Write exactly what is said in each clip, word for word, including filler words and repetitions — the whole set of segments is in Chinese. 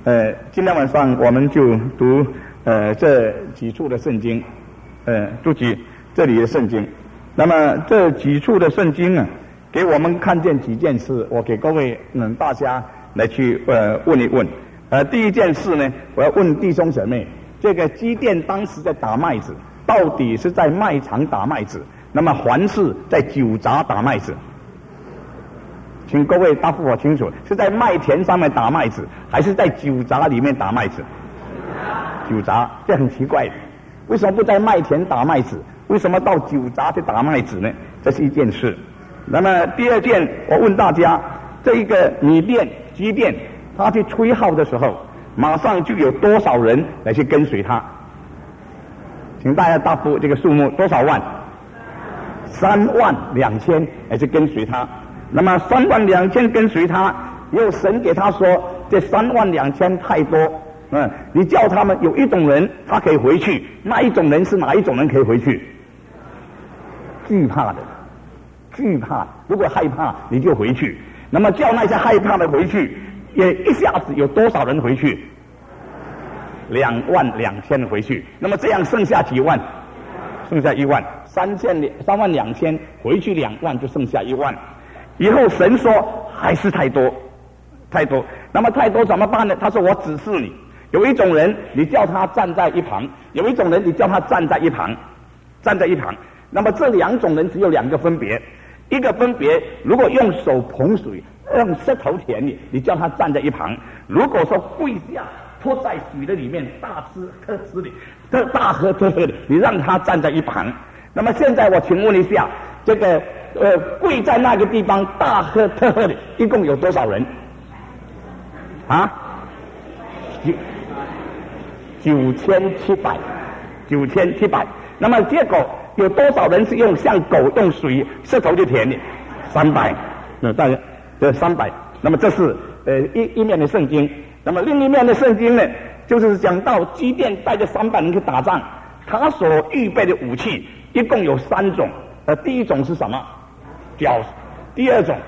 呃，今天晚上我们就读呃这几处的圣经，呃，读几这里的圣经。那么这几处的圣经啊，给我们看见几件事，我给各位嗯大家来去呃问一问。呃，第一件事呢，我要问弟兄姐妹，这个基甸当时在打麦子，到底是在麦场打麦子，那么还是在酒闸打麦子？请各位答复我清楚，是在麦田上面打麦子，还是在酒闸里面打麦子？酒闸，这很奇怪的，为什么不在麦田打麦子？为什么到酒闸去打麦子呢？这是一件事。那么第二件，我问大家，这一个米甸、基甸，他去吹号的时候，马上就有多少人来去跟随他？请大家答复这个数目，多少万？三万两千来去跟随他。那么三万两千跟随他，有神给他说，这三万两千太多，嗯，你叫他们有一种人他可以回去，那一种人是哪一种人可以回去？惧怕的，惧怕。如果害怕，你就回去。那么叫那些害怕的回去，也一下子有多少人回去？两万两千回去。那么这样剩下几万？剩下一万。三千三万两千回去两万，就剩下一万。以后神说还是太多，太多。那么太多怎么办呢？他说我指示你，有一种人你叫他站在一旁，有一种人你叫他站在一旁，站在一旁。那么这两种人只有两个分别，一个分别，如果用手捧水，用舌头舔你，你叫他站在一旁；如果说跪下拖在水的里面大吃特吃的，特大喝特喝的，你让他站在一旁。那么现在我请问一下，这个呃跪在那个地方大喝特喝的，一共有多少人？啊？九九千七百，九千七百。那么结果有多少人是用像狗用水舌头去舔的？三百。那大家这三百。那么这是呃一一面的圣经。那么另一面的圣经呢，就是讲到基甸带着三百人去打仗，他所预备的武器一共有三种。呃，第一种是什么？角。第二种，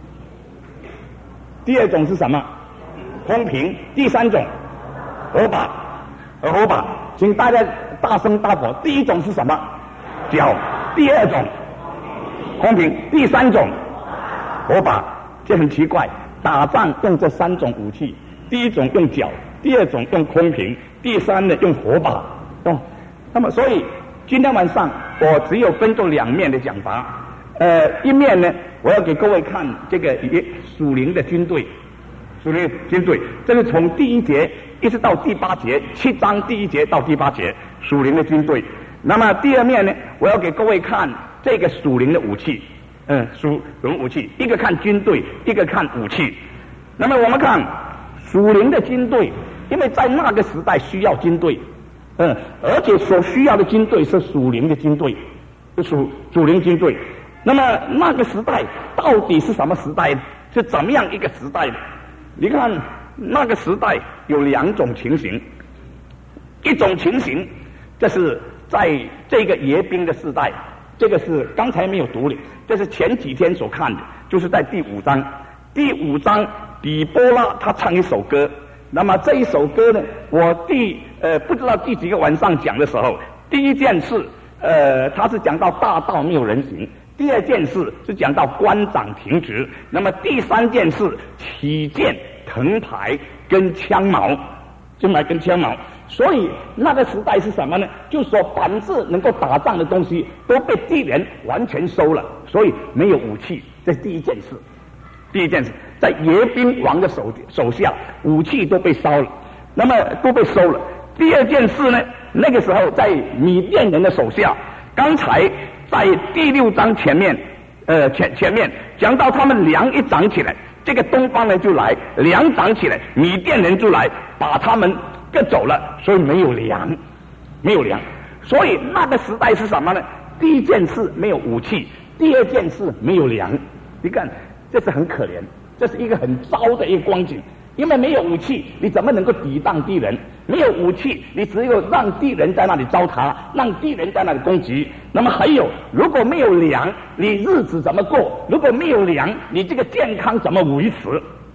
第二种是什么？空瓶。第三种，火把。火把，请大家大声大火。第一种是什么？角。第二种，空瓶。第三种，火把。这很奇怪，打仗用这三种武器，第一种用角，第二种用空瓶，第三呢用火把。哦，那么所以今天晚上我只有分作两面的讲法。呃，一面呢，我要给各位看这个属灵的军队，属灵的军队，这是从第一节一直到第八节，七章第一节到第八节，属灵的军队。那么第二面呢，我要给各位看这个属灵的武器，嗯，属灵武器，一个看军队，一个看武器。那么我们看属灵的军队，因为在那个时代需要军队。嗯，而且所需要的军队是属灵的军队，属属灵军队。那么那个时代到底是什么时代？是怎么样一个时代？你看那个时代有两种情形，一种情形，这是在这个耶宾的时代，这个是刚才没有读的，这是前几天所看的，就是在第五章。第五章，底波拉他唱一首歌。那么这一首歌呢，我第呃不知道第几个晚上讲的时候，第一件事，呃，他是讲到大道没有人行；第二件事是讲到官长停职；那么第三件事，起剑、藤牌跟枪矛，就来跟枪矛。所以那个时代是什么呢？就是说，凡是能够打仗的东西都被敌人完全收了，所以没有武器，这是第一件事。第一件事，在耶宾王的手手下，武器都被烧了，那么都被收了。第二件事呢，那个时候在米甸人的手下，刚才在第六章前面，呃前前面讲到他们粮一涨起来，这个东方人就来，粮涨起来，米甸人就来把他们各走了，所以没有粮，没有粮。所以那个时代是什么呢？第一件事没有武器，第二件事没有粮。你看。这是很可怜，这是一个很糟的一个光景，因为没有武器，你怎么能够抵挡敌人？没有武器，你只有让敌人在那里糟蹋，让敌人在那里攻击。那么还有，如果没有粮，你日子怎么过？如果没有粮，你这个健康怎么维持？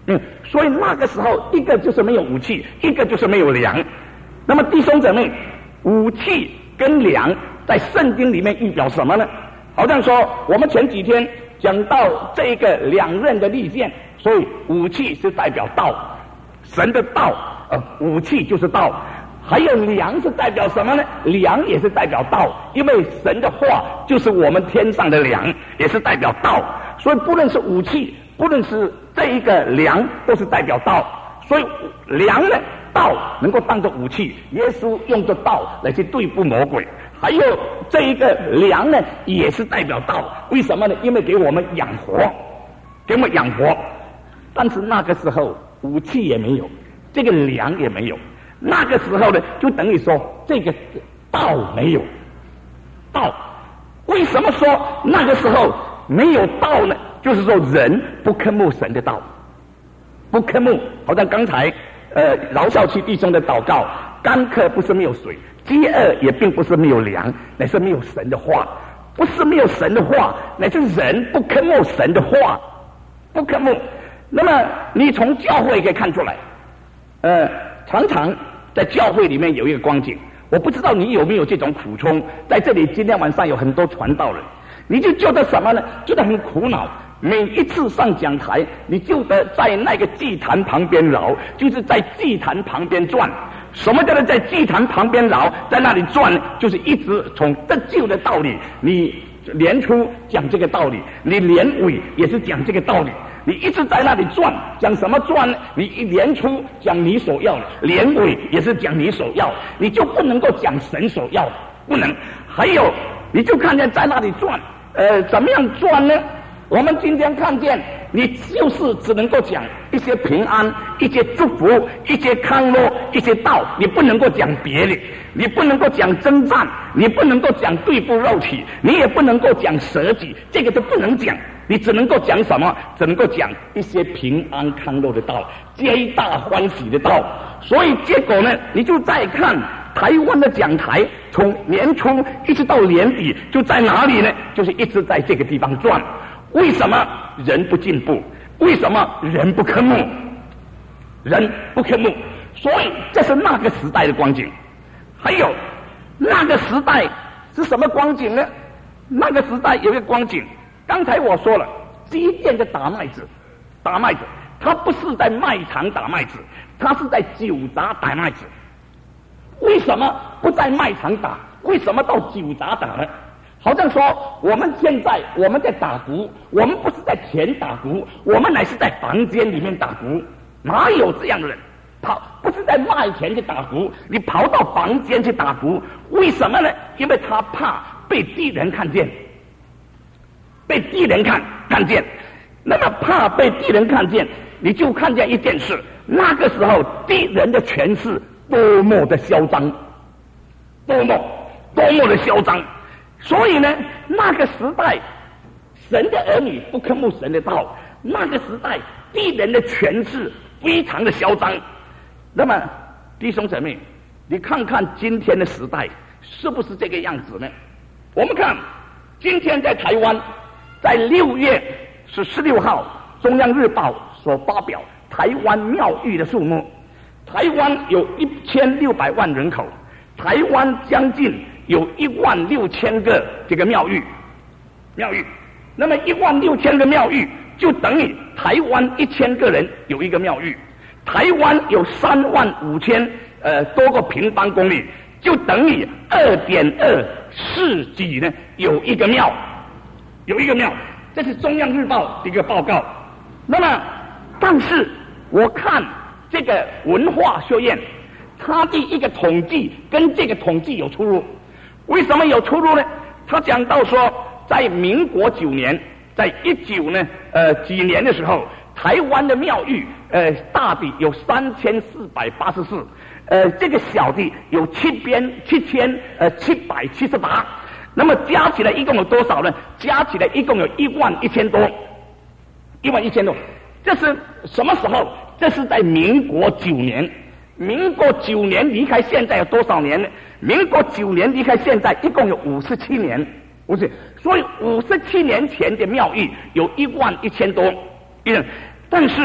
嗯，所以那个时候，一个就是没有武器，一个就是没有粮。那么弟兄姊妹，武器跟粮在圣经里面预表什么呢？好像说我们前几天讲到这个两刃的利剑，所以武器是代表道，神的道，呃，武器就是道。还有粮是代表什么呢？粮也是代表道，因为神的话就是我们天上的粮，也是代表道。所以不论是武器，不论是这一个粮，都是代表道。所以粮呢，道能够当作武器，耶稣用着道来去对付魔鬼。还有这一个粮呢，也是代表道。为什么呢？因为给我们养活，给我们养活。但是那个时候武器也没有，这个粮也没有。那个时候呢，就等于说这个道没有道。为什么说那个时候没有道呢？就是说人不渴慕神的道，不渴慕。好像刚才呃饶孝期弟兄的祷告，干渴不是没有水，饥饿也并不是没有粮，乃是没有神的话。不是没有神的话，乃是人不渴慕神的话，不渴慕。那么你从教会可以看出来，呃常常在教会里面有一个光景，我不知道你有没有这种苦衷。在这里今天晚上有很多传道人，你就觉得什么呢？觉得很苦恼。每一次上讲台，你就得在那个祭坛旁边绕，就是在祭坛旁边转。什么叫做在祭坛旁边绕？在那里转，就是一直从得救的道理，你年初讲这个道理，你年尾也是讲这个道理。你一直在那里转，讲什么转呢？你一年初讲你所要的，年尾也是讲你所要，你就不能够讲神所要，不能。还有，你就看见在那里转，呃，怎么样转呢？我们今天看见，你就是只能够讲一些平安、一些祝福、一些康乐、一些道，你不能够讲别的，你不能够讲征战，你不能够讲对付肉体，你也不能够讲舍己，这个都不能讲。你只能够讲什么？只能够讲一些平安康乐的道，皆大欢喜的道。所以结果呢，你就再看台湾的讲台，从年初一直到年底，就在哪里呢？就是一直在这个地方转。为什么人不进步？为什么人不渴慕？人不渴慕。所以这是那个时代的光景。还有那个时代是什么光景呢？那个时代有一个光景。刚才我说了，基甸的打麦子，打麦子，他不是在卖场打麦子，他是在酒闸打麦子。为什么不在卖场打？为什么到酒闸打呢？好像说我们现在我们在打鼓，我们不是在前打鼓，我们乃是在房间里面打鼓。哪有这样的人？跑不是在卖前去打鼓，你跑到房间去打鼓，为什么呢？因为他怕被敌人看见。被敌人看看见，那么怕被敌人看见，你就看见一件事，那个时候敌人的权势多么的嚣张，多么多么的嚣张。所以呢，那个时代神的儿女不渴慕神的道，那个时代敌人的权势非常的嚣张。那么弟兄姊妹，你看看今天的时代是不是这个样子呢？我们看今天在台湾，在六月十十六号，中央日报所发表台湾庙宇的数目。台湾有一千六百万人口，台湾将近有一万六千个这个庙宇，庙宇。那么一万六千个庙宇，就等于台湾一千个人有一个庙宇。台湾有三万五千呃多个平方公里，就等于二点二世纪呢有一个庙。有一个庙，这是中央日报的一个报告。那么，但是我看这个文化学院，他的一个统计跟这个统计有出入。为什么有出入呢？他讲到说，在民国九年，在一九呢呃几年的时候，台湾的庙宇呃大的有三千四百八十四，呃这个小的有七边七千呃七百七十八。那么加起来一共有多少呢？加起来一共有一万一千多，一万一千多。这是什么时候？这是在民国九年。民国九年离开现在有多少年呢？民国九年离开现在一共有五十七年，不是？所以五十七年前的庙宇有一万一千多。但是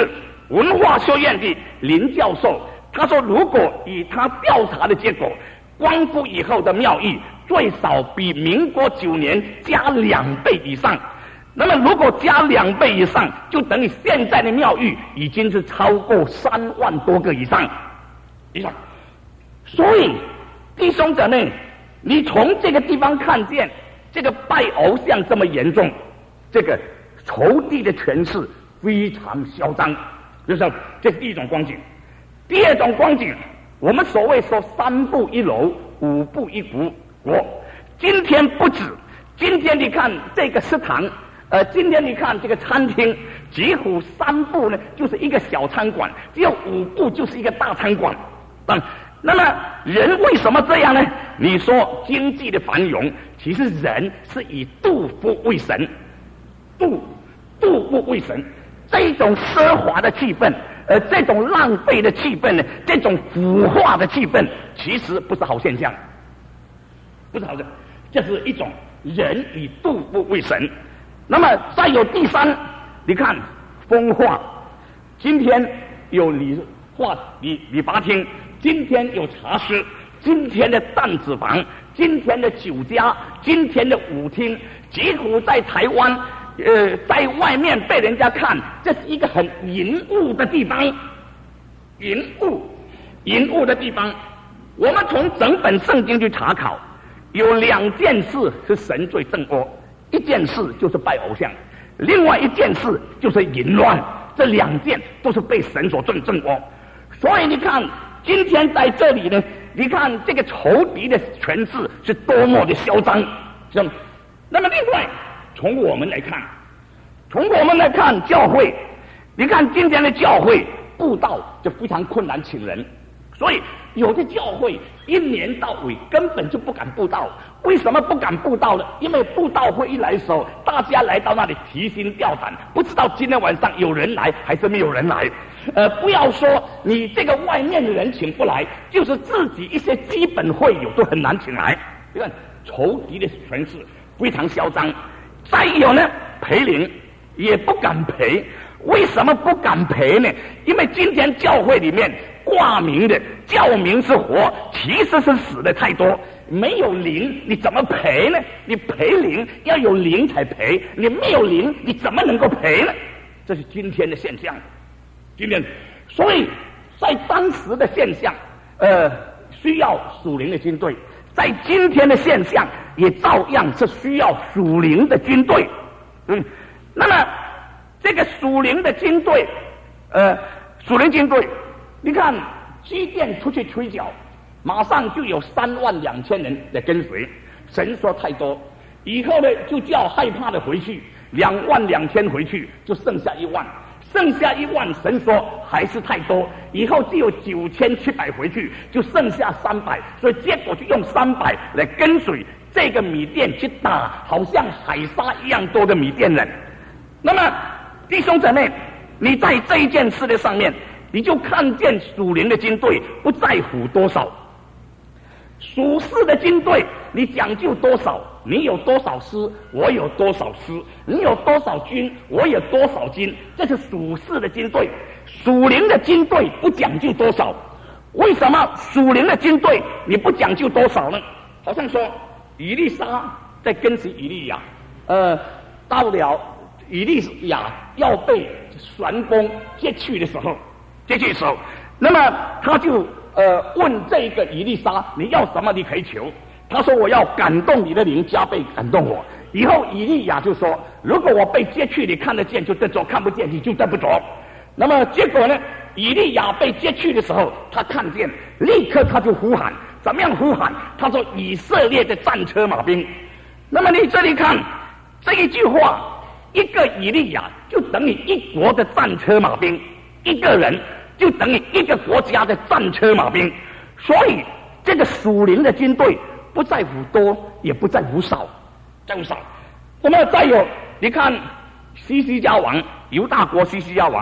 文化学院的林教授，他说，如果以他调查的结果，光复以后的庙宇最少比民国九年加两倍以上。那么如果加两倍以上，就等于现在的庙宇已经是超过三万多个以上以上。所以弟兄姊妹，你从这个地方看见这个拜偶像这么严重，这个仇敌的权势非常嚣张，就是这是第一种光景。第二种光景，我们所谓说三步一楼，五步一国。国今天不止，今天你看这个食堂，呃，今天你看这个餐厅，几乎三步呢就是一个小餐馆，只有五步就是一个大餐馆。嗯，那么人为什么这样呢？你说经济的繁荣，其实人是以度富为神，度度富为神，这种奢华的气氛。呃，这种浪费的气氛呢，这种腐化的气氛，其实不是好现象，不是好的，这是一种人以度富为神。那么再有第三，你看风化，今天有理化理理发厅，今天有茶室，今天的弹子房，今天的酒家，今天的舞厅，几乎在台湾。呃，在外面被人家看，这是一个很淫污的地方，淫污、淫污的地方。我们从整本圣经去查考，有两件事是神最憎恶，一件事就是拜偶像，另外一件事就是淫乱。这两件都是被神所憎憎恶。所以你看，今天在这里呢，你看这个仇敌的权势是多么的嚣张。那么另外。从我们来看，从我们来看教会，你看今天的教会布道就非常困难请人，所以有的教会一年到尾根本就不敢布道。为什么不敢布道呢？因为布道会一来的时候，大家来到那里提心吊胆，不知道今天晚上有人来还是没有人来。呃，不要说你这个外面的人请不来，就是自己一些基本会友都很难请来。你看仇敌的权势非常嚣张。再有呢，培灵也不敢培。为什么不敢培呢？因为今天教会里面挂名的教名是活，其实是死的太多，没有灵你怎么培呢？你培灵要有灵才培，你没有灵你怎么能够培呢？这是今天的现象。今天，所以在当时的现象，呃，需要属灵的军队。在今天的现象也照样是需要属灵的军队。嗯，那么这个属灵的军队，呃，属灵军队，你看基甸出去吹角，马上就有三万两千人来跟随。神说太多，以后呢就叫害怕的回去，两万两千回去，就剩下一万。剩下一万，神说还是太多，以后只有九千七百回去，就剩下三百，所以结果就用三百来跟随这个米甸去打，好像海沙一样多的米甸人。那么弟兄姊妹，你在这一件事的上面，你就看见属灵的军队不在乎多少，属世的军队你讲究多少，你有多少师，我有多少师；你有多少军，我有多少军。这是属世的军队。属灵的军队不讲究多少。为什么属灵的军队你不讲究多少呢？好像说以利沙在跟随以利亚，呃，到了以利亚要被旋风接去的时候，接去的时候，那么他就呃问这个以利沙，你要什么你可以求。他说我要感动你的灵，加倍感动我。以后以利亚就说，如果我被接去，你看得见就得着，看不见你就得不着。那么结果呢，以利亚被接去的时候，他看见，立刻他就呼喊。怎么样呼喊？他说以色列的战车马兵。那么你这里看这一句话，一个以利亚就等于一国的战车马兵，一个人就等于一个国家的战车马兵。所以这个属灵的军队不在乎多，也不在乎少，在乎少。那么再有，你看西西家王，犹大国西西家王，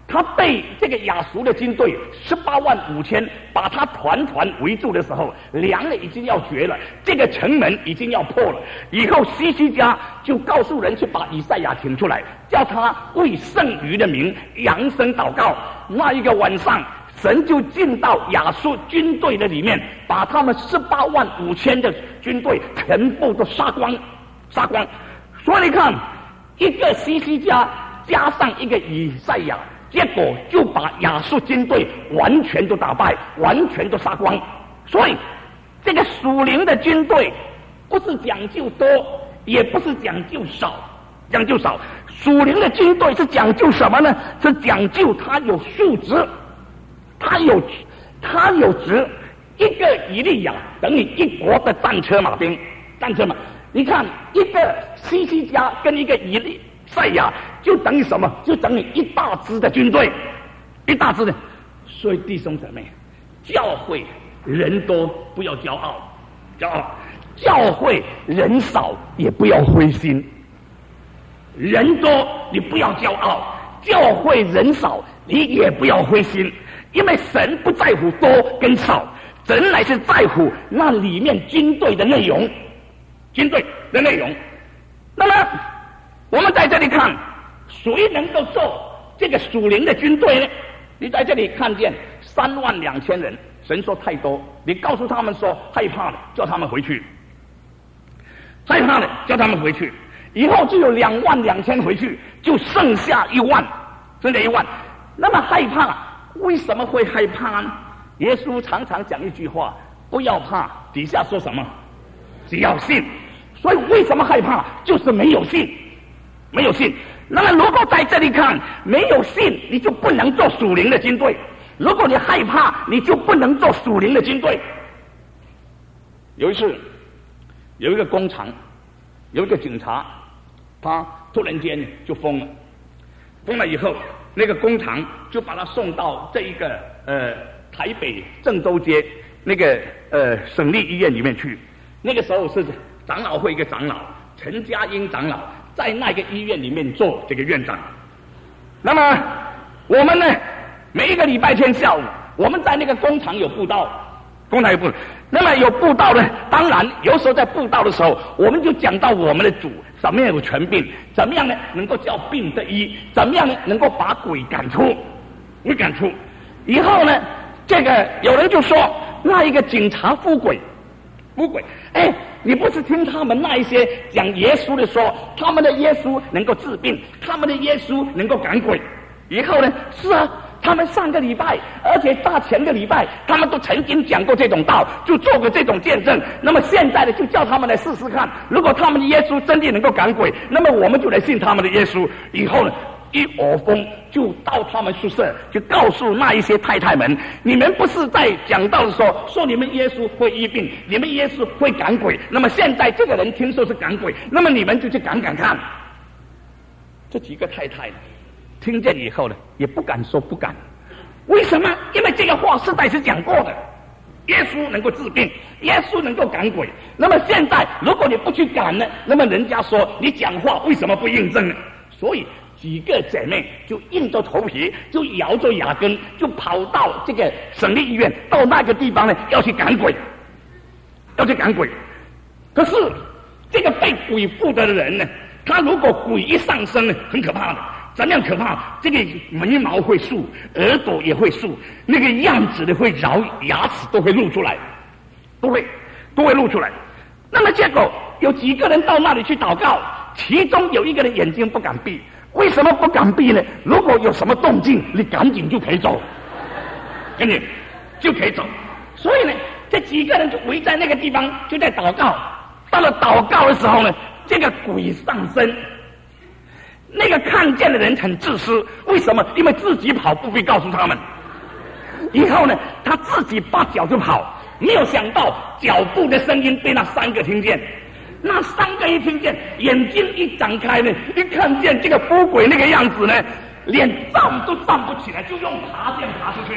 他被这个亚述的军队十八万五千把他团团围住的时候，粮呢已经要绝了，这个城门已经要破了。以后西西家就告诉人去把以赛亚请出来，叫他为剩余的民扬声祷告。那一个晚上，神就进到亚述军队的里面，把他们十八万五千的军队全部都杀光，杀光。所以你看，一个西西家加上一个以赛亚，结果就把亚述军队完全都打败，完全都杀光。所以这个属灵的军队不是讲究多，也不是讲究少，讲究少。属灵的军队是讲究什么呢？是讲究它有素质，它有它有值。一个以利亚等于一国的战车马兵，战车马。你看一个西西家跟一个以利赛亚就等于什么？就等于一大支的军队，一大支的。所以弟兄姊妹，教会人多不要骄傲，骄傲；教会人少也不要灰心。人多你不要骄傲，教会人少你也不要灰心，因为神不在乎多跟少，神乃是在乎那里面军队的内容，军队的内容。那么我们在这里看，谁能够做这个属灵的军队呢？你在这里看见三万两千人，神说太多，你告诉他们说害怕了，叫他们回去；害怕了，叫他们回去。以后就有两万两千回去，就剩下一万，剩下一万。那么害怕，为什么会害怕呢？耶稣常常讲一句话：不要怕。底下说什么？只要信。所以为什么害怕？就是没有信，没有信。那么如果在这里看，没有信，你就不能做属灵的军队；如果你害怕，你就不能做属灵的军队。有一次，有一个工厂，有一个警察，他突然间就疯了，疯了以后，那个工厂就把他送到这一个呃台北郑州街那个呃省立医院里面去。那个时候是长老会一个长老陈家英长老在那个医院里面做这个院长。那么我们呢，每一个礼拜天下午，我们在那个工厂有布道，工厂有布道。那么有布道呢，当然有时候在布道的时候，我们就讲到我们的主怎么样有权柄，怎么样呢能够叫病得医，怎么样呢能够把鬼赶出，鬼赶出。以后呢，这个有人就说那一个警察full鬼，full鬼，哎，你不是听他们那一些讲耶稣的说，他们的耶稣能够治病，他们的耶稣能够赶鬼。以后呢，是啊，他们上个礼拜，而且大前个礼拜，他们都曾经讲过这种道，就做过这种见证。那么现在呢，就叫他们来试试看，如果他们的耶稣真的能够赶鬼，那么我们就来信他们的耶稣。以后呢，一窝蜂就到他们宿舍，就告诉那一些太太们：你们不是在讲道的时候说你们耶稣会医病，你们耶稣会赶鬼，那么现在这个人听说是赶鬼，那么你们就去赶赶看。这几个太太呢，听见以后呢，也不敢说不敢。为什么？因为这个话实在是讲过的，耶稣能够治病，耶稣能够赶鬼。那么现在如果你不去赶呢，那么人家说你讲话为什么不印证呢？所以几个姐妹就硬着头皮，就咬着牙根，就跑到这个省立医院，到那个地方呢，要去赶鬼，要去赶鬼。可是这个被鬼附的人呢，他如果鬼一上身呢，很可怕的。怎么样可怕？这个眉毛会竖，耳朵也会竖，那个样子的会挠，牙齿都会露出来，都会都会露出来。那么结果有几个人到那里去祷告，其中有一个人眼睛不敢闭。为什么不敢闭呢？如果有什么动静，你赶紧就可以走，赶紧就可以走。所以呢，这几个人就围在那个地方，就在祷告。到了祷告的时候呢，这个鬼上身。那个看见的人很自私，为什么？因为自己跑不必告诉他们。以后呢，他自己八脚就跑，没有想到脚步的声音被那三个听见。那三个一听见，眼睛一展开呢，一看见这个full鬼那个样子呢，连站都站不起来，就用爬这样爬出去，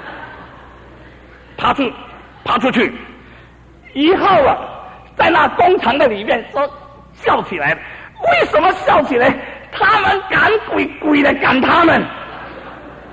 爬出，爬出去。以后啊，在那工厂的里面说笑起来了。为什么笑起来？他们赶鬼，鬼来赶他们。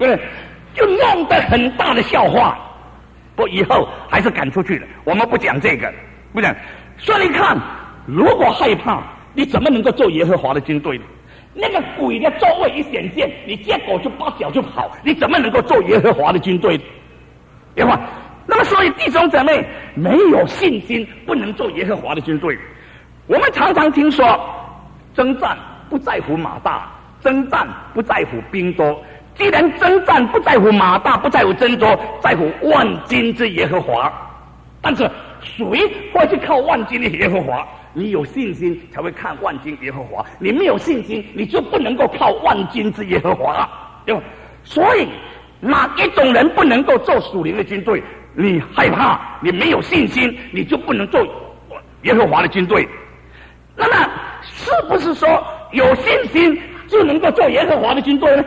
对不对？就弄得很大的笑话。不，以后还是赶出去了。我们不讲这个，不讲。所以你看，如果害怕，你怎么能够做耶和华的军队呢？那个鬼的周围一显现，你结果就八脚就跑，你怎么能够做耶和华的军队呢？对吧？那么，所以弟兄姊妹没有信心，不能做耶和华的军队。我们常常听说，征战不在乎马大，征战不在乎兵多。既然征战不在乎马大，不在乎征多，在乎万军之耶和华。但是谁会去靠万军的耶和华？你有信心才会看万军耶和华，你没有信心，你就不能够靠万军之耶和华。对吧？所以哪一种人不能够做属灵的军队？你害怕，你没有信心，你就不能做耶和华的军队。那么是不是说有信心就能够做耶和华的军队呢？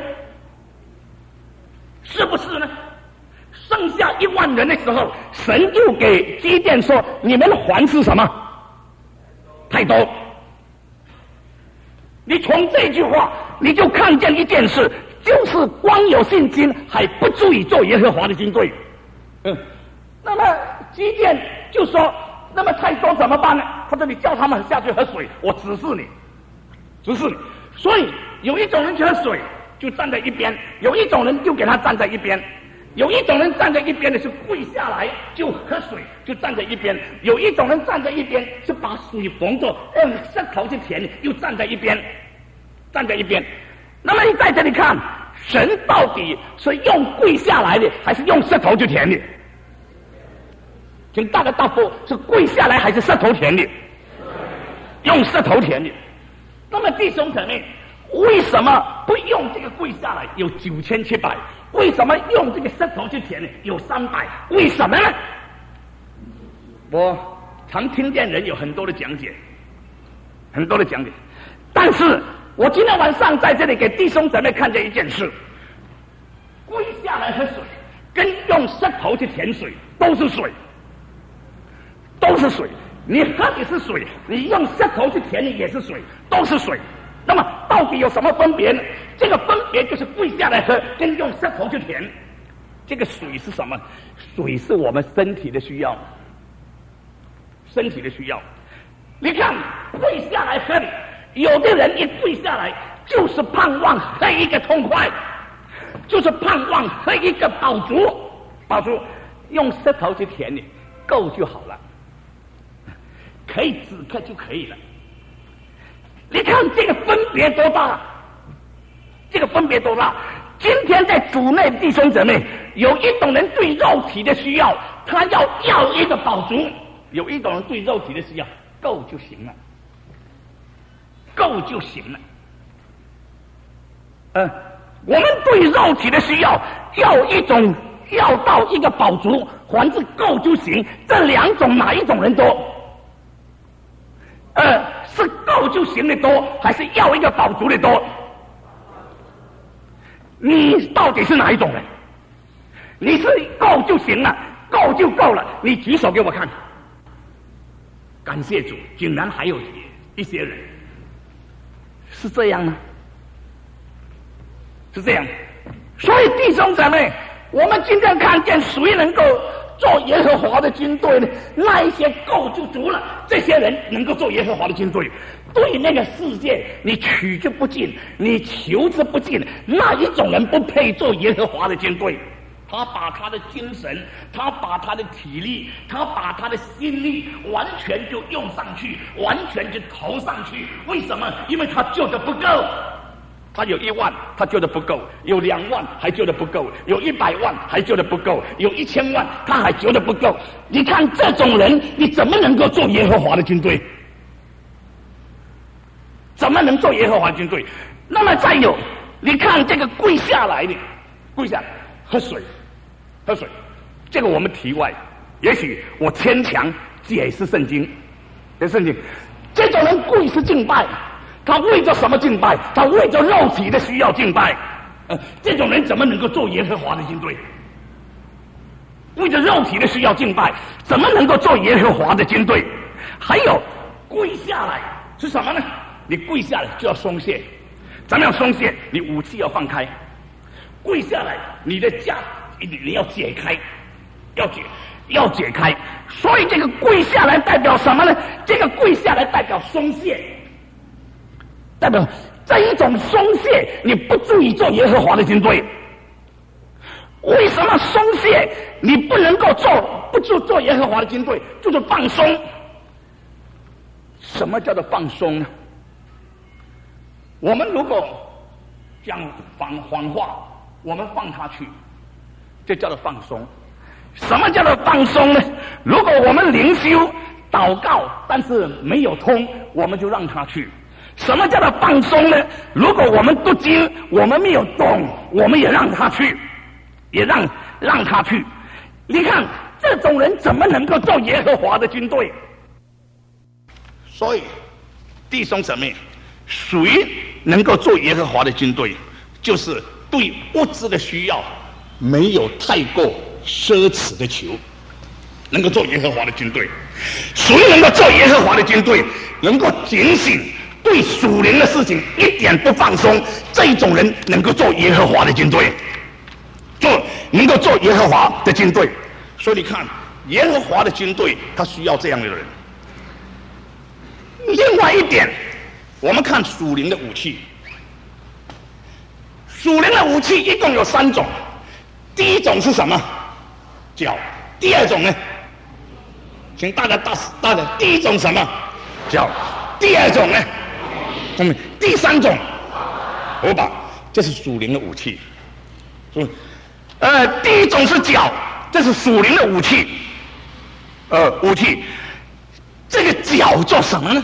是不是呢？剩下一万人的时候，神又给基甸说：“你们还是什么？太多。”你从这句话，你就看见一件事，就是光有信心还不足以做耶和华的军队。嗯，那么基甸就说：“那么太多怎么办呢？”他说：“你叫他们下去喝水，我指示你，指示你。”所以有一种人去喝水，就站在一边；有一种人就给他站在一边；有一种人站在一边的是跪下来就喝水，就站在一边；有一种人站在一边是把水缝着，用舌头去舔，又站在一边，站在一边。那么你在这里看，神到底是用跪下来的，还是用舌头去舔的？请大家答复：是跪下来还是舌头舔的？用舌头舔的。那么弟兄姊妹，为什么不用这个跪下来？有九千七百。为什么用这个舌头去舔呢？有三百。为什么呢？我常听见人有很多的讲解，很多的讲解。但是我今天晚上在这里给弟兄姊妹看见一件事：跪下来喝水，跟用舌头去舔水都是水，都是水。你喝的是水，你用舌头去舔的也是水，都是水。那么到底有什么分别呢？这个分别就是跪下来喝跟用舌头去舔。这个水是什么？水是我们身体的需要，身体的需要。你看跪下来喝的，有的人一跪下来就是盼望喝一个痛快，就是盼望喝一个饱足，饱足用舌头去舔的够就好了，可以止渴就可以了。你看这个分别多大？这个分别多大？今天在主内弟兄姊妹，有一种人对肉体的需要，他要要一个饱足；有一种人对肉体的需要，够就行了，够就行了。嗯、呃，我们对肉体的需要，要一种要到一个饱足，还是够就行？这两种哪一种人多？呃，是够就行的多，还是要一个饱足的多？你到底是哪一种人？你是够就行了，够就够了，你举手给我看。感谢主，竟然还有一些人是这样吗？是这样。所以弟兄姊妹，我们今天看见谁能够做耶和华的军队呢？那一些够就足了，这些人能够做耶和华的军队。对那个世界，你取之不尽，你求之不尽，那一种人不配做耶和华的军队。他把他的精神，他把他的体力，他把他的心力，完全就用上去，完全就投上去。为什么？因为他救的不够。他有一万，他救的不够；有两万，还救的不够；有一百万，还救的不够；有一千万，他还救的不够。你看这种人，你怎么能够做耶和华的军队？怎么能做耶和华军队？那么再有，你看这个跪下来的，跪下来喝水，喝水，这个我们题外，也许我牵强解释圣经，解释圣经。这种人跪是敬拜。他为着什么敬拜？他为着肉体的需要敬拜。呃，这种人怎么能够做耶和华的军队？为着肉体的需要敬拜，怎么能够做耶和华的军队？还有，跪下来是什么呢？你跪下来就要松懈，怎么样松懈？你武器要放开。 跪下来，你的枷你你要解开，要解要解开。所以这个跪下来代表什么呢？这个跪下来代表松懈，代表这一种松懈，你不足以做耶和华的军队。为什么松懈？你不能够做，不做做耶和华的军队，就是放松。什么叫做放松呢？我们如果讲谎谎话，我们放他去，这叫做放松。什么叫做放松呢？如果我们灵修祷告，但是没有通，我们就让他去。什么叫做放松呢？如果我们读经，我们没有懂，我们也让他去，也让让他去。你看这种人怎么能够做耶和华的军队？所以弟兄姊妹，谁能够做耶和华的军队？就是对物质的需要没有太过奢侈的求，能够做耶和华的军队。谁能够做耶和华的军队？能够警醒，对属灵的事情一点不放松，这种人能够做耶和华的军队，做能够做耶和华的军队。所以你看，耶和华的军队他需要这样的人。另外一点，我们看属灵的武器。属灵的武器一共有三种，第一种是什么？脚。第二种呢？请大家大大的，第一种什么？脚。第二种呢？嗯，第三种，火把，这是属灵的武器。嗯，呃，第一种是脚，这是属灵的武器。呃，武器，这个脚做什么呢？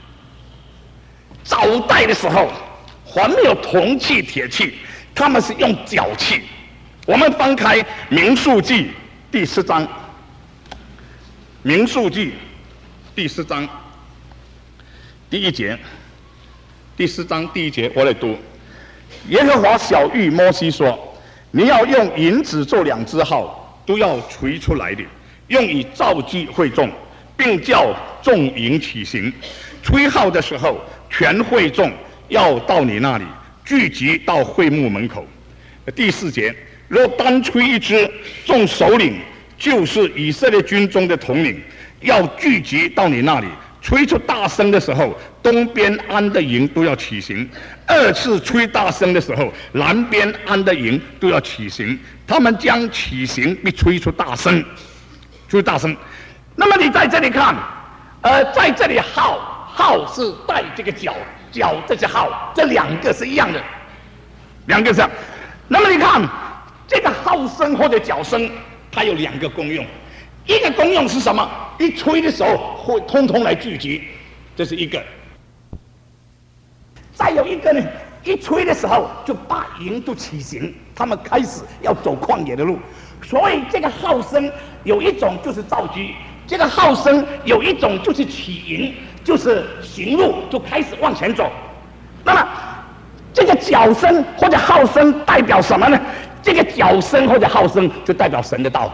早代的时候，还没有铜器、铁器，他们是用脚器。我们翻开《民数记》第四章，《民数记》第四章第一节，第四章第一节，我来读：耶和华晓谕摩西说：“你要用银子做两只号，都要锤出来的，用以召集会众，并叫众营起行。吹号的时候，全会众要到你那里聚集到会幕门口。”第四节，若单吹一支，众首领就是以色列军中的统领，要聚集到你那里。吹出大声的时候，东边安的营都要起行；二次吹大声的时候，南边安的营都要起行。他们将起行，并吹出大声，吹出大声。那么你在这里看，呃，在这里号号是带这个脚，脚这是号，这两个是一样的，两个是这样。那么你看这个号声或者脚声，它有两个功用。一个功用是什么？一吹的时候会通通来聚集，这是一个。再有一个呢，一吹的时候就把营都起行，他们开始要走旷野的路。所以这个号声有一种就是召集，这个号声有一种就是起营，就是行路，就开始往前走。那么这个脚声或者号声代表什么呢？这个脚声或者号声就代表神的道。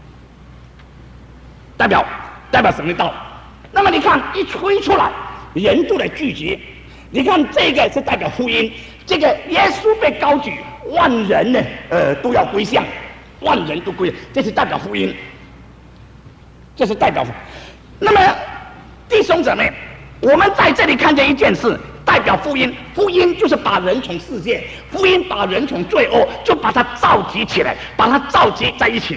代表代表神的道。那么你看一吹出来，人都来聚集。你看这个是代表福音，这个耶稣被高举，万人呢呃都要归向，万人都归向，这是代表福音，这是代表福音。那么弟兄姊妹，我们在这里看见一件事，代表福音。福音就是把人从世界，福音把人从罪恶，就把它召集起来，把它召集在一起。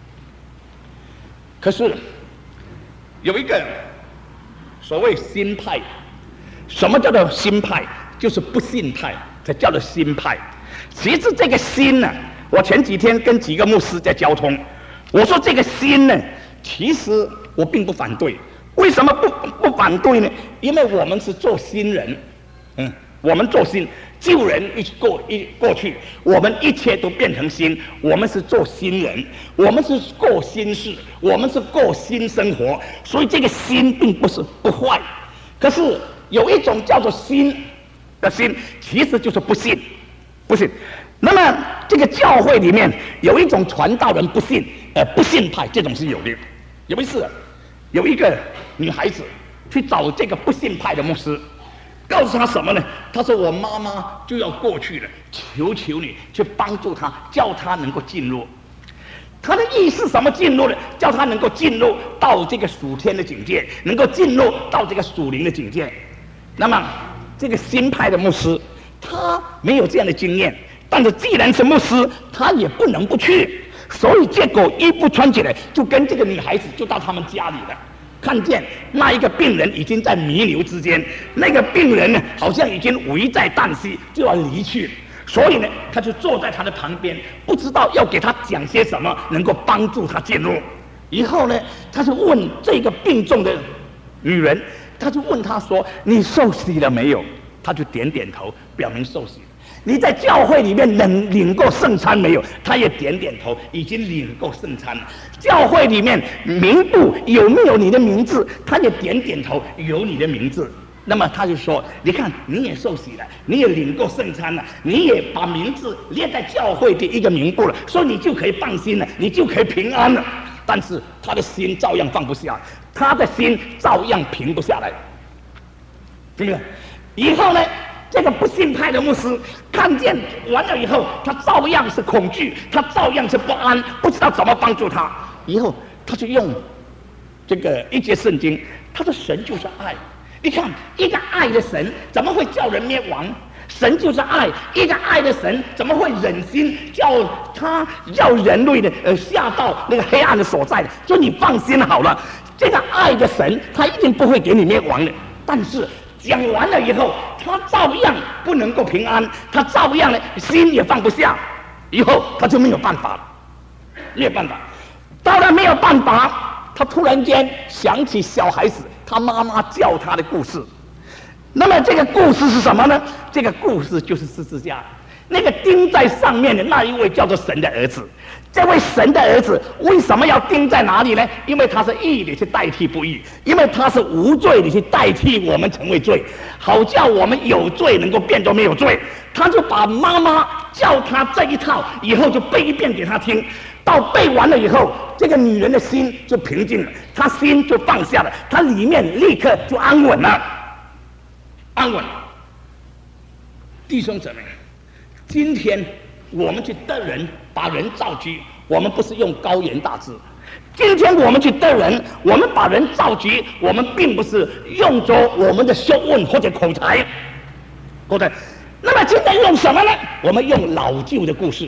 可是有一个所谓新派，什么叫做新派？就是不信派，才叫做新派。其实这个新呢，我前几天跟几个牧师在交通，我说这个新呢，其实我并不反对。为什么不不反对呢？因为我们是做新人，嗯，我们做新。旧人一过一过去，我们一切都变成新。我们是做新人，我们是过新事，我们是过新生活。所以这个新并不是不坏，可是有一种叫做新的新，其实就是不信，不信。那么这个教会里面有一种传道人不信，呃，不信派，这种是有的。有一次，有一个女孩子去找这个不信派的牧师。 告诉他什么呢？他说我妈妈就要过去了，求求你去帮助他，叫他能够进入。他的意思什么进入呢？叫他能够进入到这个属天的境界，能够进入到这个属灵的境界。那么这个新派的牧师，他没有这样的经验，但是既然是牧师，他也不能不去。所以结果衣服穿起来，就跟这个女孩子就到他们家里了。看见那一个病人已经在弥留之间，那个病人呢，好像已经危在旦夕，就要离去。所以呢，他就坐在他的旁边，不知道要给他讲些什么，能够帮助他进入。以后呢，他就问这个病重的女人，他就问她说：“你受洗了没有？”他就点点头，表明受洗。你在教会里面能领过圣餐没有？他也点点头，已经领过圣餐了。教会里面名簿有没有你的名字？他也点点头，有你的名字。那么他就说：“你看，你也受洗了，你也领过圣餐了，你也把名字列在教会的一个名簿了，所以你就可以放心了，你就可以平安了。”但是他的心照样放不下，他的心照样平不下来，对不对？以后呢？这个不信派的牧师看见完了以后，他照样是恐惧，他照样是不安，不知道怎么帮助他。以后他就用这个一节圣经，他说神就是爱。你看，一个爱的神怎么会叫人灭亡？神就是爱，一个爱的神怎么会忍心叫他叫人类的呃下到那个黑暗的所在呢？就你放心好了，这个爱的神他一定不会给你灭亡的。但是讲完了以后，他照样不能够平安，他照样呢心也放不下，以后他就没有办法了，没有办法。到了没有办法，他突然间想起小孩子他妈妈叫他的故事。那么这个故事是什么呢？这个故事就是十字架，那个钉在上面的那一位叫做神的儿子。这位神的儿子为什么要钉在哪里呢？因为他是义的去代替不义，因为他是无罪的去代替我们成为罪，好叫我们有罪能够变作没有罪。他就把妈妈叫他这一套以后就背一遍给他听，到背完了以后，这个女人的心就平静了，她心就放下了，她里面立刻就安稳了，安稳。弟兄姊妹，今天我们去得人，把人造局，我们不是用高言大志。今天我们去得人，我们把人造局，我们并不是用着我们的学问或者口才，口才。那么今天用什么呢？我们用老旧的故事，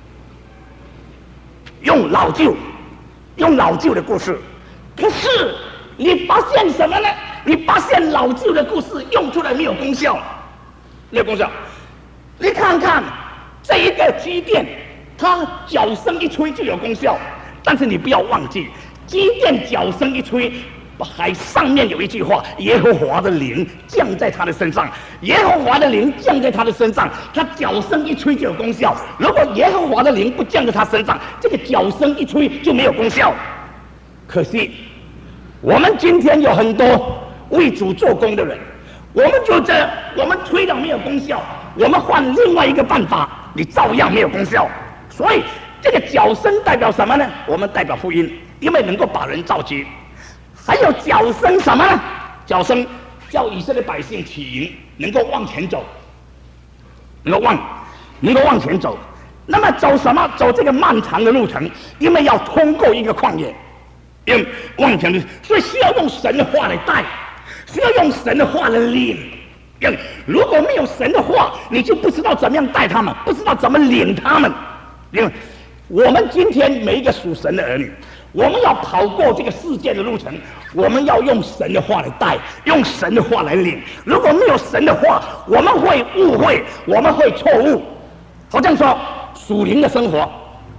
用老旧，用老旧的故事。可是你发现什么呢？你发现老旧的故事用出来没有功效，没有功效。你看看这一个机电，它脚声一吹就有功效，但是你不要忘记，机电脚声一吹，还上面有一句话：耶和华的灵降在他的身上。耶和华的灵降在他的身上，他脚声一吹就有功效。如果耶和华的灵不降在他身上，这个脚声一吹就没有功效。可惜我们今天有很多为主做工的人，我们就这我们吹了没有功效，我们换另外一个办法，你照样没有功效。所以这个脚声代表什么呢？我们代表福音，因为能够把人召集。还有脚声什么呢？脚声叫以色列百姓起营，能够往前走，能够往能够往前走。那么走什么？走这个漫长的路程，因为要通过一个旷野，因为往前的，所以需要用神的话来带，需要用神的话来领。如果没有神的话，你就不知道怎么样带他们，不知道怎么领他们。因为我们今天每一个属神的儿女，我们要跑过这个世界的路程，我们要用神的话来带，用神的话来领。如果没有神的话，我们会误会，我们会错误。好像说属灵的生活，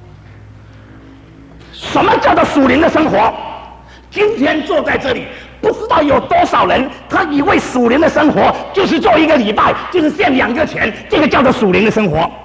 什么叫做属灵的生活？今天坐在这里，不知道有多少人，他以为属灵的生活就是做一个礼拜，就是献两个钱，这个叫做属灵的生活。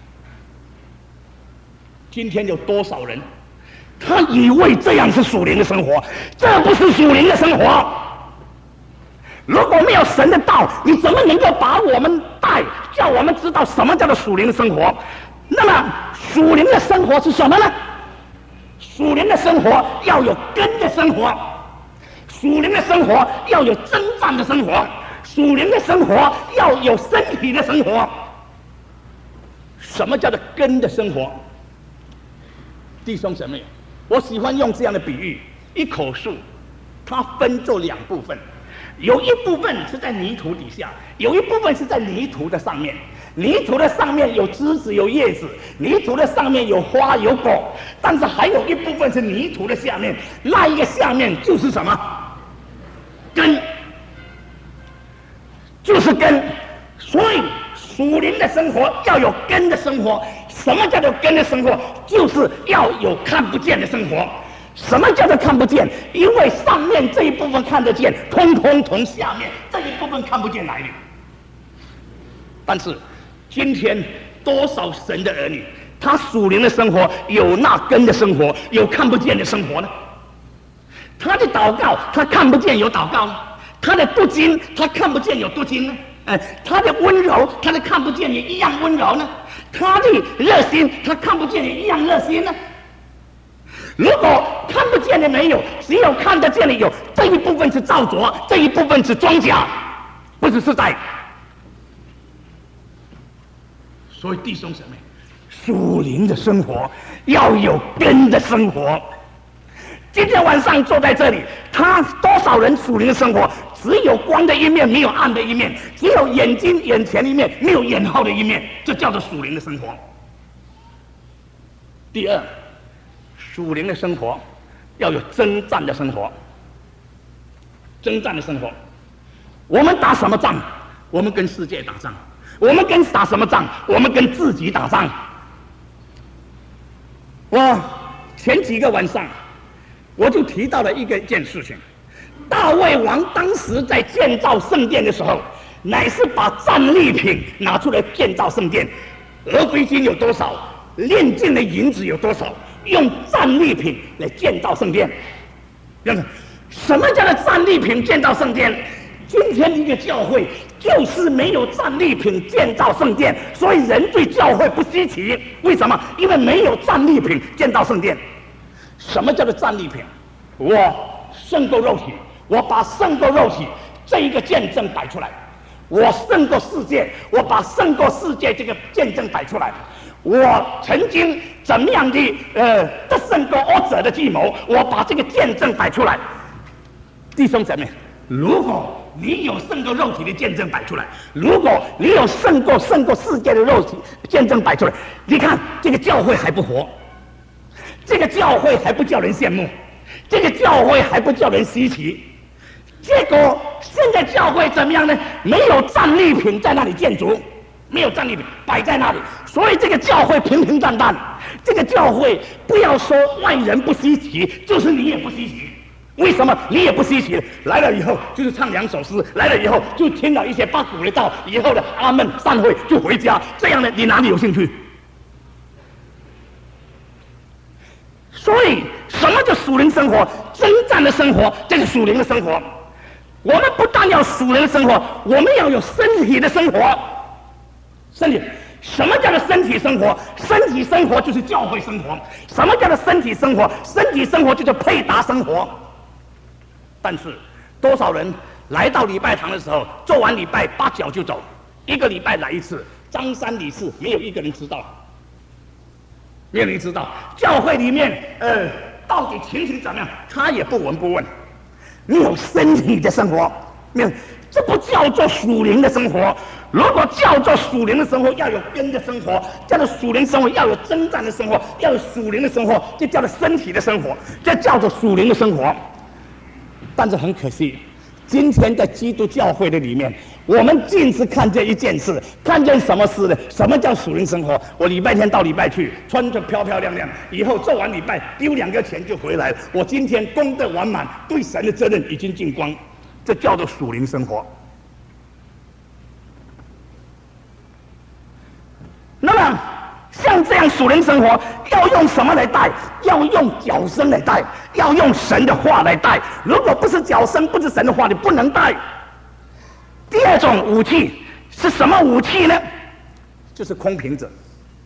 今天有多少人，他以为这样是属灵的生活，这不是属灵的生活。如果没有神的道，你怎么能够把我们带，叫我们知道什么叫做属灵的生活？那么属灵的生活是什么呢？属灵的生活要有根的生活，属灵的生活要有征战的生活， 属灵的生活要有身体的生活。什么叫做根的生活？弟兄姊妹，我喜欢用这样的比喻：一棵树，它分作两部分，有一部分是在泥土底下，有一部分是在泥土的上面。泥土的上面有枝子有叶子，泥土的上面有花有果，但是还有一部分是泥土的下面，那一个下面就是什么？根，就是根。所以属灵的生活要有根的生活。什么叫做根的生活？就是要有看不见的生活。什么叫做看不见？因为上面这一部分看得见，通通从下面这一部分看不见来的。但是今天多少神的儿女，他属灵的生活有那根的生活，有看不见的生活呢？他的祷告，他看不见有祷告呢；他的读经，他看不见有读经呢；呃，他的温柔，他的看不见也一样温柔呢；他的热心，他看不见也一样热心呢。如果看不见的没有，只有看得见的有，这一部分是造作，这一部分是装假，不是实在。所以弟兄姊妹，属灵的生活要有根的生活。今天晚上坐在这里，他多少人属灵的生活只有光的一面，没有暗的一面，只有眼睛眼前的一面，没有眼后的一面，这叫做属灵的生活。第二，属灵的生活要有征战的生活。征战的生活，我们打什么仗？我们跟世界打仗。我们跟打什么仗？我们跟自己打仗。我前几个晚上，我就提到了一个一件事情：大卫王当时在建造圣殿的时候，乃是把战利品拿出来建造圣殿。俄斐金有多少？炼金的银子有多少？用战利品来建造圣殿。什么叫做战利品建造圣殿？今天的一个教会就是没有战利品建造圣殿，所以人对教会不稀奇。为什么？因为没有战利品建造圣殿。什么叫做战利品？我胜过肉体，我把胜过肉体这一个见证摆出来；我胜过世界，我把胜过世界这个见证摆出来；我曾经怎么样的呃得胜过恶者的计谋，我把这个见证摆出来。弟兄姊妹，如果你有胜过肉体的见证摆出来，如果你有胜过胜过世界的肉体见证摆出来，你看这个教会还不活，这个教会还不叫人羡慕，这个教会还不叫人稀奇。结果现在教会怎么样呢？没有战利品在那里建筑，没有战利品摆在那里，所以这个教会平平淡淡。这个教会不要说外人不稀奇，就是你也不稀奇。为什么你也不稀奇？来了以后就是唱两首诗，来了以后就听了一些八股的道，以后的阿门散会就回家，这样的你哪里有兴趣？所以什么叫属灵生活？征战的生活，这是属灵的生活。我们不但要属灵的生活，我们要有身体的生活。身体，什么叫做身体生活？身体生活就是教会生活。什么叫做身体生活？身体生活就是配搭生活。但是多少人来到礼拜堂的时候，做完礼拜八脚就走，一个礼拜来一次，张三李四，没有一个人知道，没有人知道教会里面呃到底情形怎么样，他也不闻不问。没有身体的生活，没有，这不叫做属灵的生活。如果叫做属灵的生活，要有根的生活，叫做属灵生活，要有征战的生活，要有属灵的生活，就叫做身体的生活，这叫做属灵的生活。但是很可惜，今天在基督教会的里面，我们尽是看见一件事，看见什么事呢？什么叫属灵生活？我礼拜天到礼拜去，穿着漂漂亮亮，以后做完礼拜丢两个钱就回来了。我今天功德完满，对神的责任已经尽光，这叫做属灵生活。那么像这样属灵生活，要用什么来带？要用脚声来带，要用神的话来带。如果不是脚声，不是神的话，你不能带。第二种武器是什么武器呢？就是空瓶子。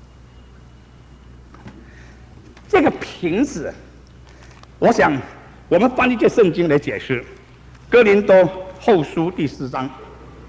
这个瓶子，我想我们翻一卷圣经来解释，《哥林多后书》第四章，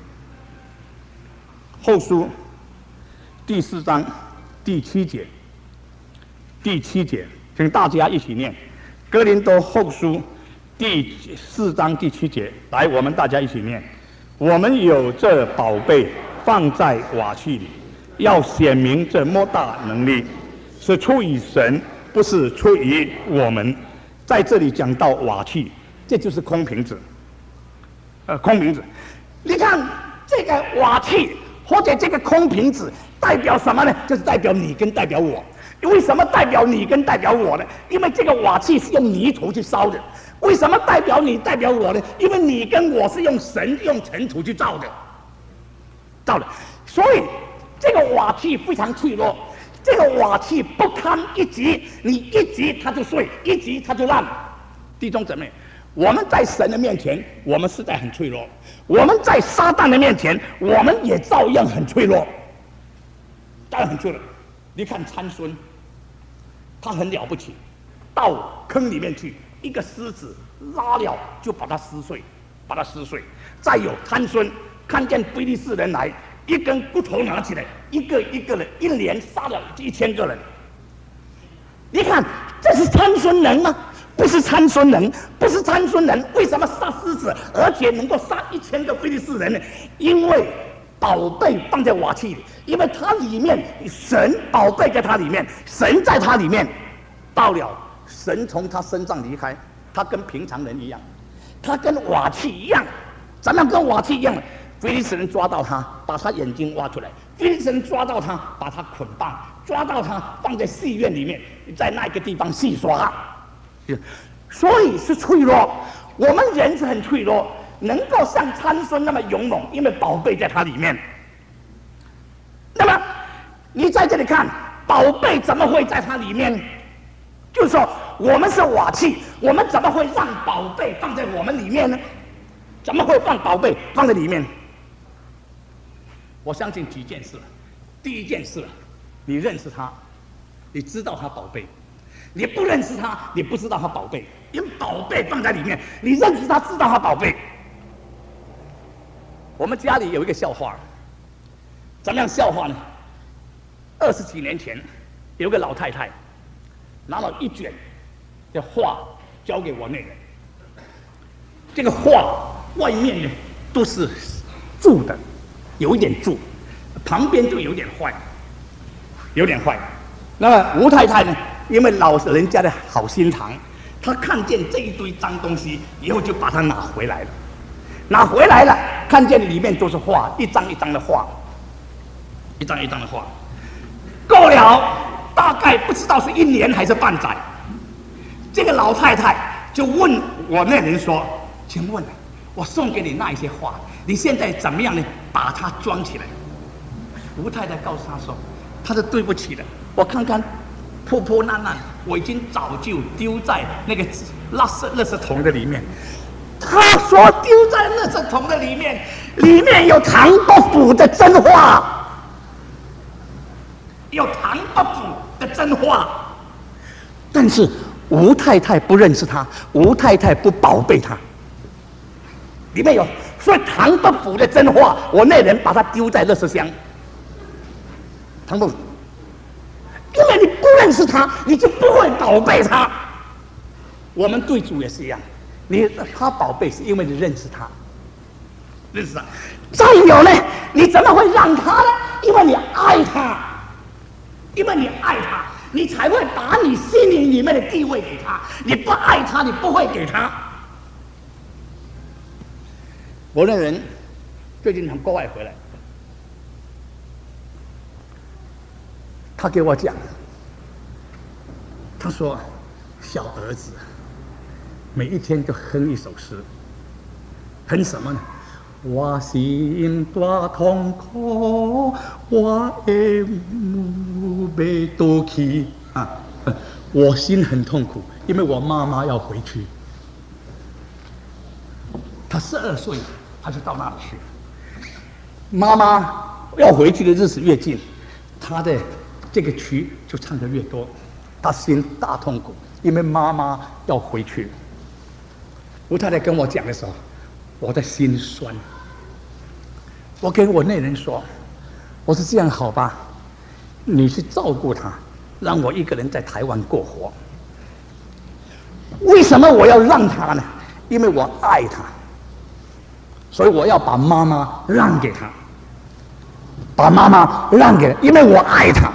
后书第四章第七节，第七节，请大家一起念。哥林多后书第四章第七节，来，我们大家一起念。我们有这宝贝放在瓦器里，要显明这莫大能力是出于神，不是出于我们。在这里讲到瓦器，这就是空瓶子，呃，空瓶子。你看这个瓦器或者这个空瓶子代表什么呢？就是代表你跟代表我。为什么代表你跟代表我呢？因为这个瓦器是用泥土去烧的。为什么代表你代表我呢？因为你跟我是用神用尘土去造的，造的。所以这个瓦器非常脆弱，这个瓦器不堪一击，你一击它就碎，一击它就烂。弟兄姊妹，我们在神的面前，我们实在很脆弱；我们在撒旦的面前，我们也照样很脆弱，照样很脆弱。你看参孙，他很了不起，到坑里面去，一个狮子拉了就把它撕碎，把它撕碎。再有参孙看见非利士人来，一根骨头拿起来，一个一个人一连杀了一千个人。你看这是参孙能吗？不是参孙能，不是参孙能。为什么杀狮子，而且能够杀一千个非利士人呢？因为宝贝放在瓦器里，因为它里面神宝贝在它里面，神在它里面。到了神从他身上离开，他跟平常人一样，他跟瓦器一样。怎么样跟瓦器一样呢？非利士人抓到他，把他眼睛挖出来；非利士人抓到他，把他捆绑；抓到他，放在戏院里面，在那个地方戏耍。所以是脆弱，我们人是很脆弱，能够像参孙那么勇猛，因为宝贝在他里面。那么你在这里看，宝贝怎么会在他里面？就是说，我们是瓦器，我们怎么会让宝贝放在我们里面呢？怎么会放宝贝放在里面？我相信几件事。第一件事，你认识他，你知道他宝贝；你不认识他，你不知道他宝贝。因为宝贝放在里面，你认识他，知道他宝贝。我们家里有一个笑话，怎么样笑话呢？二十几年前，有个老太太拿了一卷的画交给我那人，这个画外面呢都是蛀的，有一点蛀，旁边就有点坏，有点坏。那么吴太太呢，因为老人家的好心肠，她看见这一堆脏东西以后，就把它拿回来了。拿回来了，看见里面都是画，一张一张的画，一张一张的画。够了，大概不知道是一年还是半载，这个老太太就问我那人说：“请问，我送给你那一些画，你现在怎么样呢？把它装起来。”吴太太告诉他说：“他说对不起的，我看看破破烂烂，我已经早就丢在那个垃圾垃圾桶的里面。”他说丢在垃圾桶的里面，里面有唐伯虎的真画，有唐伯虎的真画。但是吴太太不认识他，吴太太不宝贝他，里面有，所以唐伯虎的真画，我那人把它丢在垃圾箱。唐伯虎，因为你不认识他，你就不会宝贝他。我们对主也是一样。你他宝贝是因为你认识他，认识他。再有呢，你怎么会让他呢？因为你爱他，因为你爱他，你才会把你心灵里面的地位给他。你不爱他，你不会给他。我那人最近从国外回来，他给我讲，他说小儿子每一天就哼一首诗，哼什么呢？我心大痛苦，我的母被夺去啊！我心很痛苦，因为我妈妈要回去。他十二岁，他就到那里去。妈妈要回去的日子越近，他的这个曲就唱得越多，他心大痛苦，因为妈妈要回去。吴太太跟我讲的时候，我的心酸。我跟我那人说， 我说这样好吧，你去照顾他，让我一个人在台湾过活。为什么我要让他呢？因为我爱他，所以我要把妈妈让给他，把妈妈让给他，因为我爱他。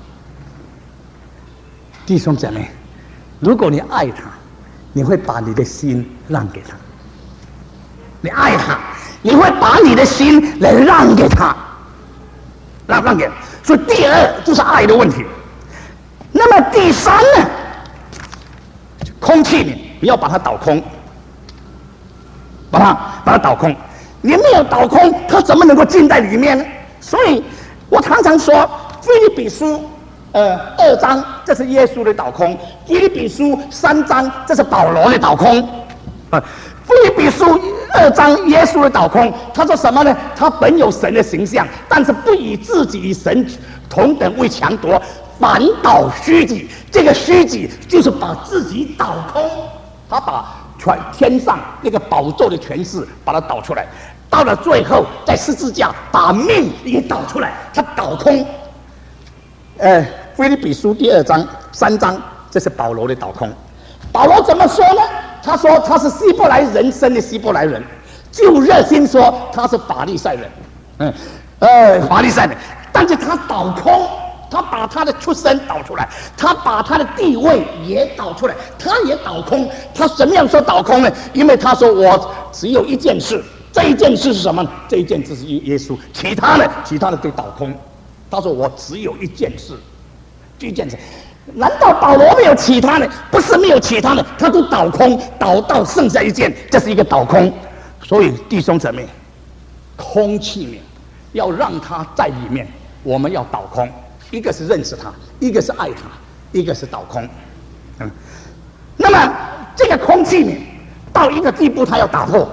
弟兄姐妹，如果你爱他，你会把你的心让给他。你爱他，你会把你的心来让给他，让让给他。所以第二就是爱的问题。那么第三呢？空气里你要把它倒空，把它把它倒空。你没有倒空，它怎么能够进在里面呢？所以我常常说，《腓立比书》呃二章，这是耶稣的倒空；《腓立比书》三章，这是保罗的倒空。啊，《腓立比书》二章，耶稣的倒空，他说什么呢？他本有神的形象，但是不以自己与神同等为强夺。反倒虚己，这个虚己就是把自己倒空，他把全天上那个宝座的权势把它倒出来，到了最后在十字架把命也倒出来，他倒空。呃，腓立比书第二章三章，这是保罗的倒空。保罗怎么说呢？他说他是希伯来人生的希伯来人，就热心说他是法利赛人，嗯，呃，法利赛人，但是他倒空。他把他的出身导出来，他把他的地位也导出来，他也倒空。他怎么样说倒空呢？因为他说我只有一件事，这一件事是什么？这一件事是耶稣，其他的其他的都倒空。他说我只有一件事，这一件事。难道保罗没有其他的？不是没有其他的，他都倒空，倒到剩下一件，这是一个倒空。所以弟兄姊妹，空气面要让他在里面，我们要倒空。一个是认识他，一个是爱他，一个是倒空。嗯，那么这个空气里到一个地步，他要打破。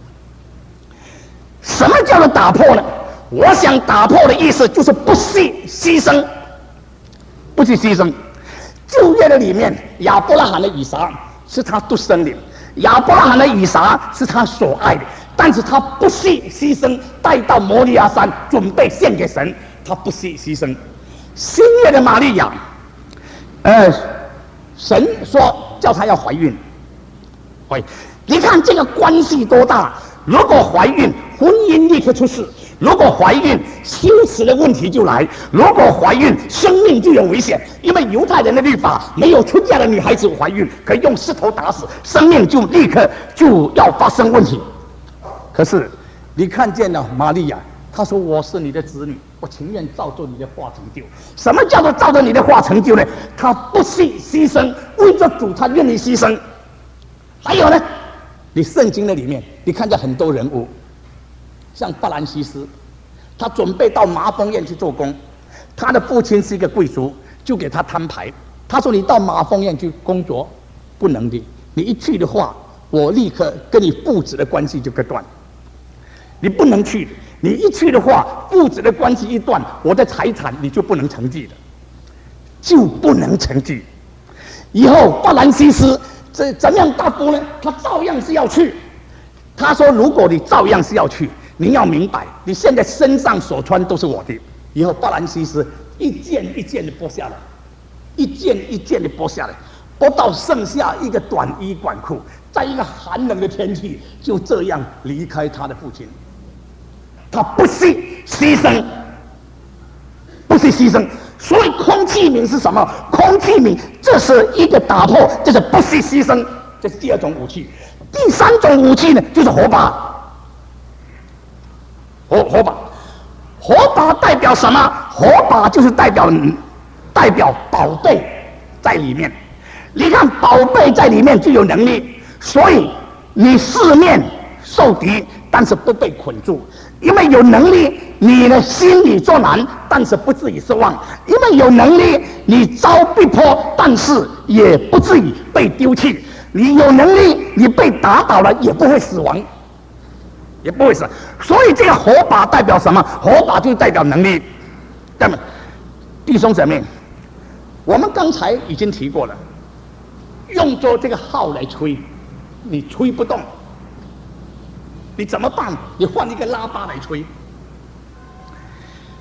什么叫做打破呢？我想打破的意思就是不惜牺牲，不惜牺牲。旧约的里面，亚伯拉罕的以撒是他独生的，亚伯拉罕的以撒是他所爱的，但是他不惜牺牲，带到摩利亚山准备献给神，他不惜牺牲。新约的玛利亚，呃，神说叫她要怀孕，喂，你看这个关系多大？如果怀孕，婚姻立刻出事；如果怀孕，羞耻的问题就来；如果怀孕，生命就有危险。因为犹太人的律法，没有出嫁的女孩子怀孕可以用石头打死，生命就立刻就要发生问题。可是你看见了玛利亚，她说我是你的子女，我情愿照着你的话成就。什么叫做照着你的话成就呢？他不惜牺牲，为着主他愿意牺牲。还有呢，你圣经的里面你看见很多人物，像法兰西斯，他准备到麻风院去做工，他的父亲是一个贵族，就给他摊牌，他说你到麻风院去工作不能的，你一去的话，我立刻跟你父子的关系就割断，你不能去。你一去的话，父子的关系一断，我的财产你就不能承继的，就不能承继。以后法兰西斯这怎样大夫呢？他照样是要去。他说：“如果你照样是要去，你要明白，你现在身上所穿都是我的。”以后法兰西斯一件一件的剥下来，一件一件的剥下来，剥到剩下一个短衣短裤，在一个寒冷的天气，就这样离开他的父亲。他不惜牺牲，不惜牺牲。所以空气名是什么？空气名这是一个打破，这是不惜牺牲，这是第二种武器。第三种武器呢，就是火把。火火把，火把代表什么？火把就是代表代表宝贝在里面。你看宝贝在里面就有能力，所以你四面受敌，但是不被捆住。因为有能力，你的心里作难，但是不至于失望；因为有能力，你遭逼迫，但是也不至于被丢弃；你有能力，你被打倒了，也不会死亡，也不会死。所以这个火把代表什么？火把就代表能力。那么，弟兄姊妹，我们刚才已经提过了，用着这个号来吹，你吹不动。你怎么办？你换一个喇叭来吹。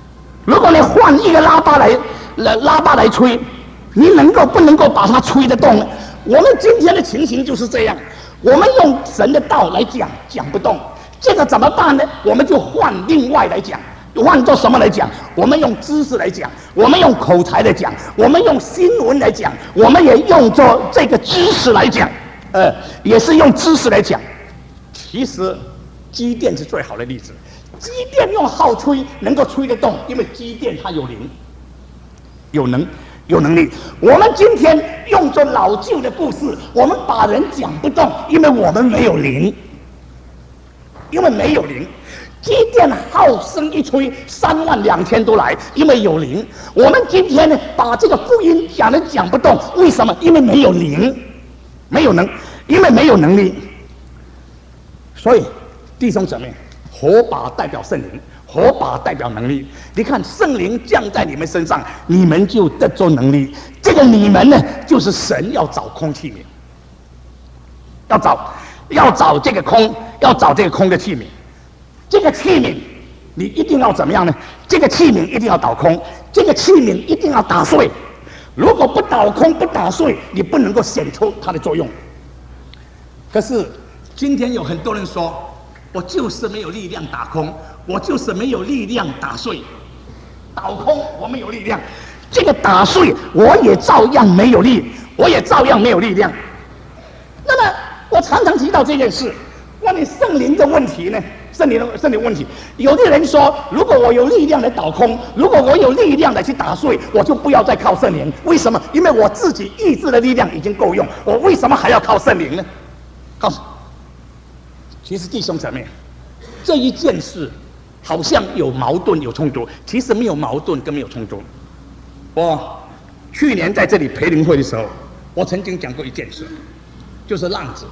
如果你换一个喇叭来来喇叭来吹，你能够不能够把它吹得动呢？我们今天的情形就是这样，我们用神的道来讲，讲不动，这个怎么办呢？我们就换另外来讲，换做什么来讲？我们用知识来讲，我们用口才来讲，我们用新闻来讲，我们也用作这个知识来讲，呃，也是用知识来讲。其实机电是最好的例子，机电用号吹能够吹得动，因为机电它有灵，有能。有能力。我们今天用着老旧的故事，我们把人讲不动，因为我们没有灵，因为没有灵。机电号声一吹，三万两千都来，因为有灵。我们今天呢，把这个福音讲的讲不动，为什么？因为没有灵，没有能，因为没有能力。所以，弟兄姊妹，火把代表圣灵。火把代表能力，你看圣灵降在你们身上，你们就得着能力。这个你们呢，就是神要找空器皿，要找，要找这个空，要找这个空的器皿。这个器皿，你一定要怎么样呢？这个器皿一定要倒空，这个器皿一定要打碎。如果不倒空、不打碎，你不能够显出它的作用。可是今天有很多人说，我就是没有力量打空。我就是没有力量打碎，倒空我没有力量，这个打碎我也照样没有力，我也照样没有力量。那么我常常提到这件事，关于圣灵的问题呢，圣灵的圣灵问题，有的人说，如果我有力量来倒空，如果我有力量来去打碎，我就不要再靠圣灵。为什么？因为我自己意志的力量已经够用，我为什么还要靠圣灵呢？告诉，其实弟兄姊妹，这一件事。好像有矛盾有冲突，其实没有矛盾跟没有冲突。我去年在这里培灵会的时候，我曾经讲过一件事，就是浪子。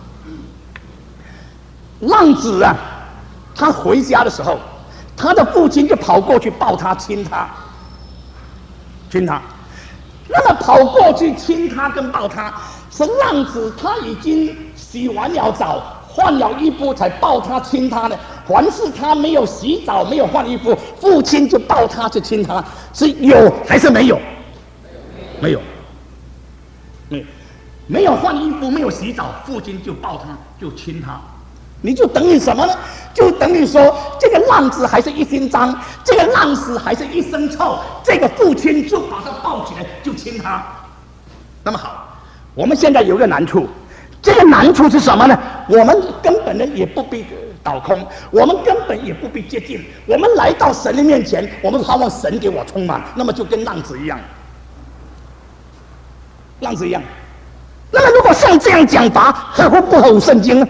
浪子啊，他回家的时候，他的父亲就跑过去抱他亲他，亲他。那么跑过去亲他跟抱他，是浪子他已经洗完了澡。换了衣服才抱他亲他呢，凡是他没有洗澡没有换衣服，父亲就抱他去亲他，是有还是没有？没有，没有，没有换衣服没有洗澡，父亲就抱他就亲他，你就等于什么呢？就等于说这个浪子还是一心脏，这个浪子还是一身臭，这个父亲就把他抱起来就亲他。那么好，我们现在有个难处。这个难处是什么呢？我们根本呢也不必倒空，我们根本也不必接近，我们来到神的面前，我们盼望神给我充满，那么就跟浪子一样，浪子一样。那么如果像这样讲法，合乎不合乎圣经呢？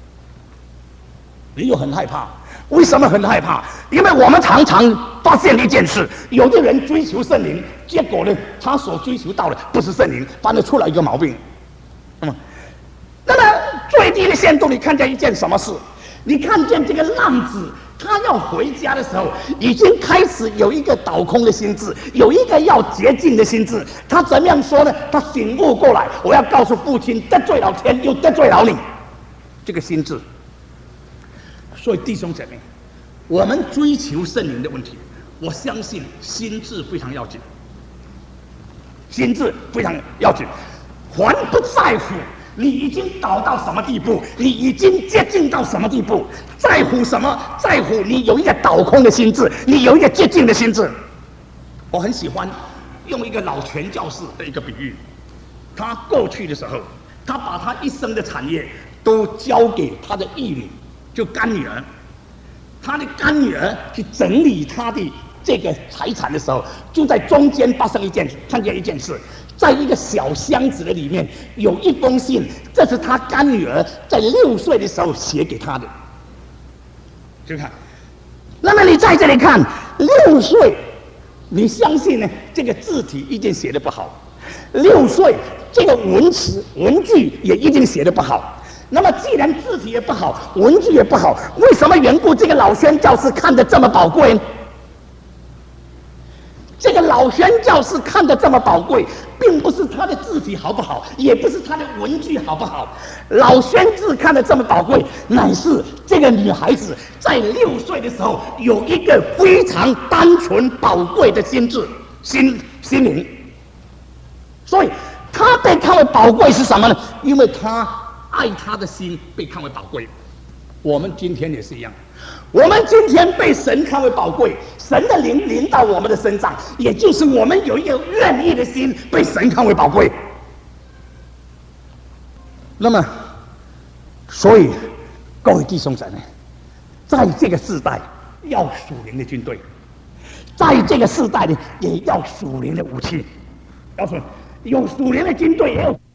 你又很害怕，为什么很害怕？因为我们常常发现一件事，有的人追求圣灵，结果呢，他所追求到的不是圣灵，反而出来一个毛病。那么。那么最低的限度，你看见一件什么事？你看见这个浪子，他要回家的时候，已经开始有一个倒空的心智，有一个要洁净的心智。他怎么样说呢？他醒悟过来，我要告诉父亲，得罪了天，又得罪了你。这个心智。所以弟兄姐妹，我们追求圣灵的问题，我相信心智非常要紧，心智非常要紧，还不在乎。你已经倒到什么地步？你已经接近到什么地步？在乎什么？在乎你有一个倒空的心智，你有一个接近的心智。我很喜欢用一个老传教士的一个比喻，他过去的时候，他把他一生的产业都交给他的义女，就干女儿。他的干女儿去整理他的这个财产的时候，就在中间发生一件，看见一件事。在一个小箱子的里面有一封信，这是他干女儿在六岁的时候写给他的。就看，那么你在这里看，六岁，你相信呢？这个字体一定写得不好。六岁，这个文词文句也一定写得不好。那么既然字体也不好，文句也不好，为什么缘故这个老宣教士看得这么宝贵呢？ 这个老宣教士看得这么宝贵，并不是他的字体好不好，也不是他的文具好不好。老宣字看得这么宝贵，乃是这个女孩子在六岁的时候有一个非常单纯宝贵的心智、心心灵。所以她被看为宝贵是什么呢？因为她爱她的心被看为宝贵。我们今天也是一样。我们今天被神看为宝贵，神的灵临到我们的身上，也就是我们有一个愿意的心被神看为宝贵。那么，所以各位弟兄姊妹，在这个世代要属灵的军队，在这个世代里也要属灵的武器。要说有属灵的军队，也有